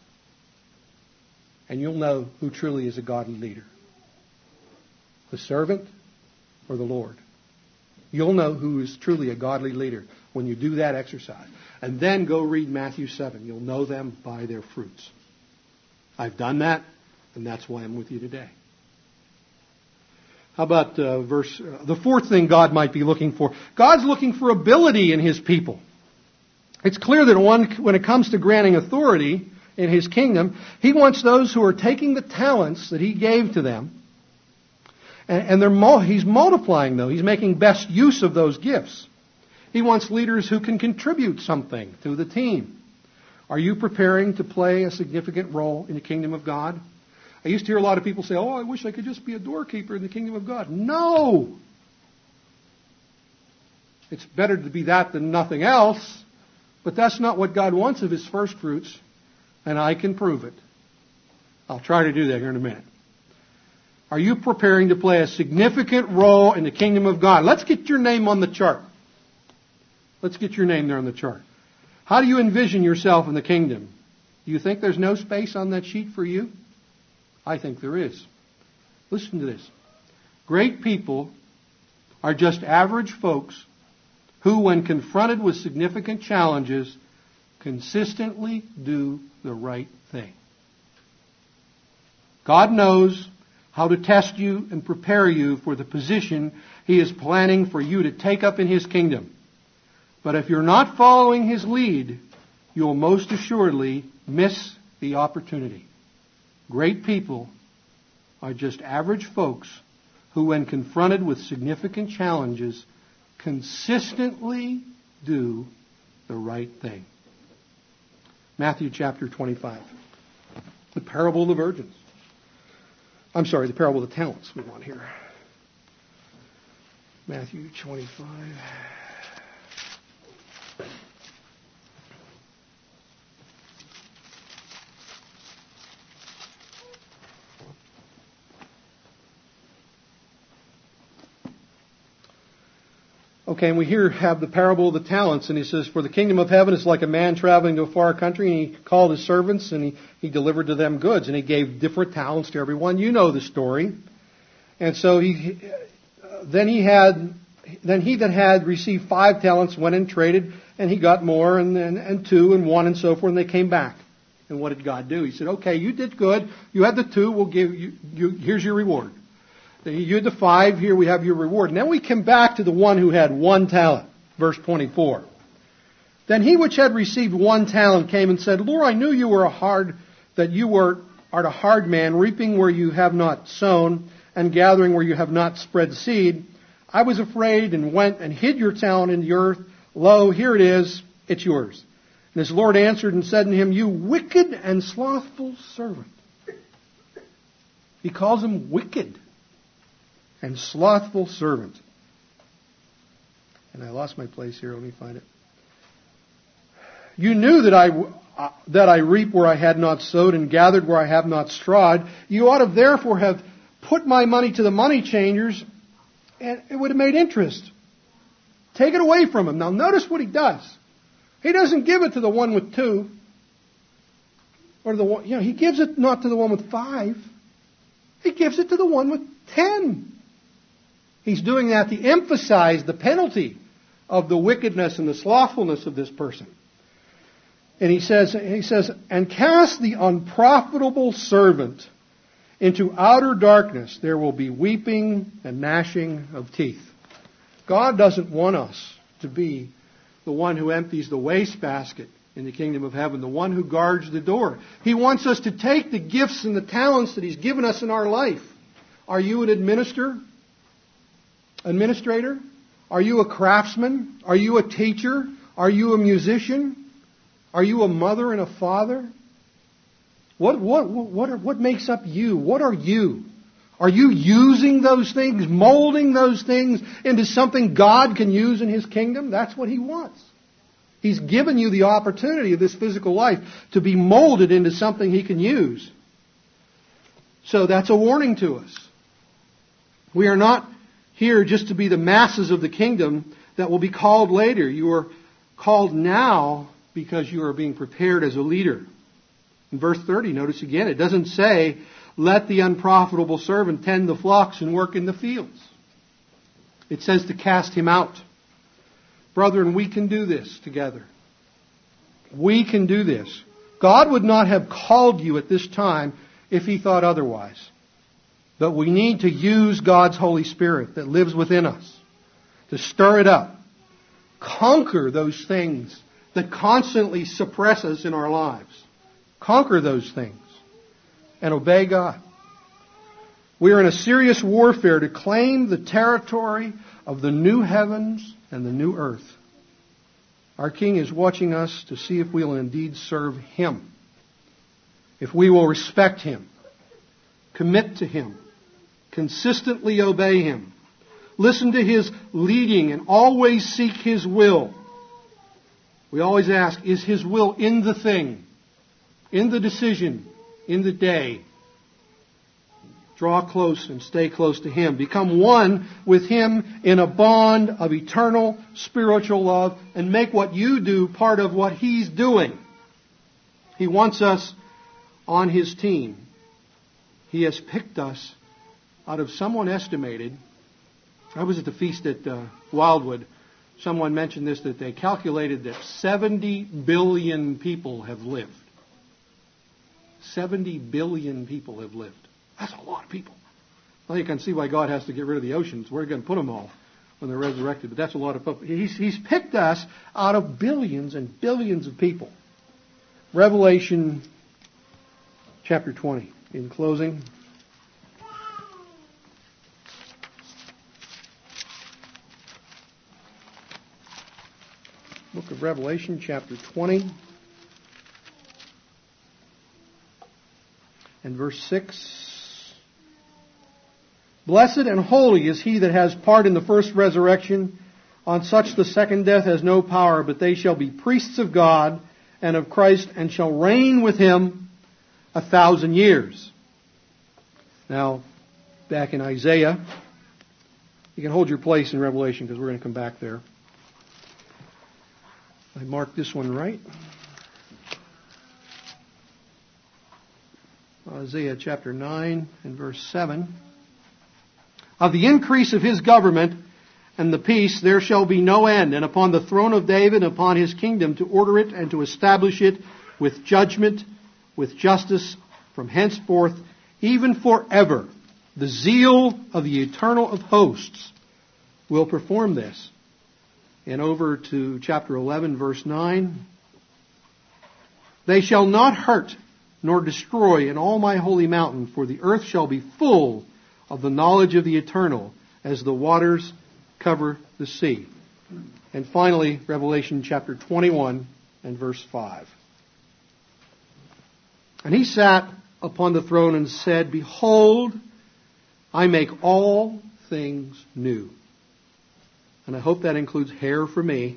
And you'll know who truly is a godly leader. The servant or the Lord. You'll know who is truly a godly leader when you do that exercise. And then go read Matthew seven. You'll know them by their fruits. I've done that, and that's why I'm with you today. How about uh, verse uh, the fourth thing God might be looking for? God's looking for ability in His people. It's clear that one, when it comes to granting authority in His kingdom, He wants those who are taking the talents that He gave to them, and, and they're He's multiplying those. He's making best use of those gifts. He wants leaders who can contribute something to the team. Are you preparing to play a significant role in the kingdom of God? I used to hear a lot of people say, oh, I wish I could just be a doorkeeper in the kingdom of God. No! It's better to be that than nothing else. But that's not what God wants of His first fruits, and I can prove it. I'll try to do that here in a minute. Are you preparing to play a significant role in the kingdom of God? Let's get your name on the chart. Let's get your name there on the chart. How do you envision yourself in the kingdom? Do you think there's no space on that sheet for you? I think there is. Listen to this. Great people are just average folks who, when confronted with significant challenges, consistently do the right thing. God knows how to test you and prepare you for the position He is planning for you to take up in His kingdom. But if you're not following His lead, you'll most assuredly miss the opportunity. Great people are just average folks who, when confronted with significant challenges, consistently do the right thing. Matthew chapter twenty-five. The parable of the virgins. I'm sorry, the parable of the talents we want here. Matthew twenty-five. Okay, and we here have the parable of the talents, and he says, for the kingdom of heaven is like a man traveling to a far country, and he called his servants, and he, he delivered to them goods, and he gave different talents to everyone. You know the story. And so he, then he had then he that had received five talents went and traded, and he got more, and, and, and two, and one, and so forth, and they came back. And what did God do? He said, okay, you did good. You had the two. We'll give you, you here's your reward. You had the five. Here we have your reward. And then we come back to the one who had one talent. Verse twenty-four. Then he which had received one talent came and said, Lord, I knew you were a hard, that you were, art a hard man, reaping where you have not sown, and gathering where you have not spread seed. I was afraid and went and hid your talent in the earth. Lo, here it is. It's yours. And his Lord answered and said to him, you wicked and slothful servant. He calls him wicked and slothful servant. And I lost my place here. Let me find it. You knew that I, uh, that I reap where I had not sowed and gathered where I have not strawed. You ought to therefore have put my money to the money changers, and it would have made interest. Take it away from him. Now notice what he does. He doesn't give it to the one with two. Or the one, you know, he gives it not to the one with five. He gives it to the one with ten. He's doing that to emphasize the penalty of the wickedness and the slothfulness of this person. And he says, he says, and cast the unprofitable servant into outer darkness. There will be weeping and gnashing of teeth. God doesn't want us to be the one who empties the wastebasket in the kingdom of heaven, the one who guards the door. He wants us to take the gifts and the talents that He's given us in our life. Are you an administrator? Administrator? Are you a craftsman? Are you a teacher? Are you a musician? Are you a mother and a father? What, what, what, are, what makes up you? What are you? Are you using those things, molding those things into something God can use in His kingdom? That's what He wants. He's given you the opportunity of this physical life to be molded into something He can use. So that's a warning to us. We are not here just to be the masses of the kingdom that will be called later. You are called now because you are being prepared as a leader. In verse thirty, notice again, it doesn't say, let the unprofitable servant tend the flocks and work in the fields. It says to cast him out. Brethren, we can do this together. We can do this. God would not have called you at this time if He thought otherwise. But we need to use God's Holy Spirit that lives within us to stir it up. Conquer those things that constantly suppress us in our lives. Conquer those things. And obey God. We are in a serious warfare to claim the territory of the new heavens and the new earth. Our King is watching us to see if we will indeed serve Him. If we will respect Him. Commit to Him. Consistently obey Him. Listen to His leading and always seek His will. We always ask, is His will in the thing? In the decision? In the day? Draw close and stay close to Him. Become one with Him in a bond of eternal spiritual love and make what you do part of what He's doing. He wants us on His team. He has picked us out of someone estimated. I was at the feast at uh, Wildwood. Someone mentioned this, that they calculated that seventy billion people have lived. seventy billion people have lived. That's a lot of people. Well, you can see why God has to get rid of the oceans. Where are you going to put them all when they're resurrected? But that's a lot of people. He's, he's picked us out of billions and billions of people. Revelation chapter twenty. In closing. Book of Revelation chapter twenty. And verse six. Blessed and holy is he that has part in the first resurrection. On such the second death has no power, but they shall be priests of God and of Christ, and shall reign with Him a thousand years. Now, back in Isaiah, you can hold your place in Revelation because we're going to come back there. I marked this one right. Isaiah chapter nine and verse seven. Of the increase of His government and the peace, there shall be no end, and upon the throne of David, and upon his kingdom, to order it and to establish it with judgment, with justice, from henceforth, even forever. The zeal of the Eternal of hosts will perform this. And over to chapter eleven, verse nine. They shall not hurt nor destroy in all my holy mountain, for the earth shall be full of the knowledge of the Eternal, as the waters cover the sea. And finally, Revelation chapter twenty-one and verse five. And he sat upon the throne and said, Behold, I make all things new. And I hope that includes hair for me.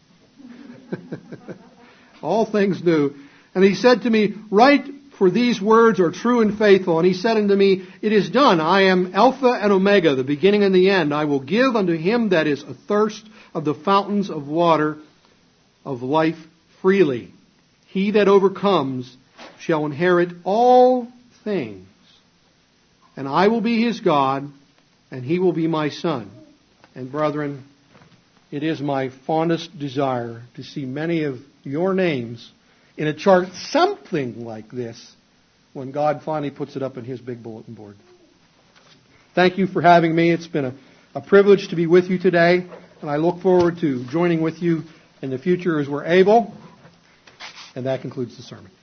All things new. And he said to me, Write, for these words are true and faithful. And he said unto me, It is done. I am Alpha and Omega, the beginning and the end. I will give unto him that is athirst of the fountains of water of life freely. He that overcomes shall inherit all things. And I will be his God, and he will be my son. And brethren, it is my fondest desire to see many of your names in a chart something like this when God finally puts it up in his big bulletin board. Thank you for having me. It's been a, a privilege to be with you today, and I look forward to joining with you in the future as we're able. And that concludes the sermon.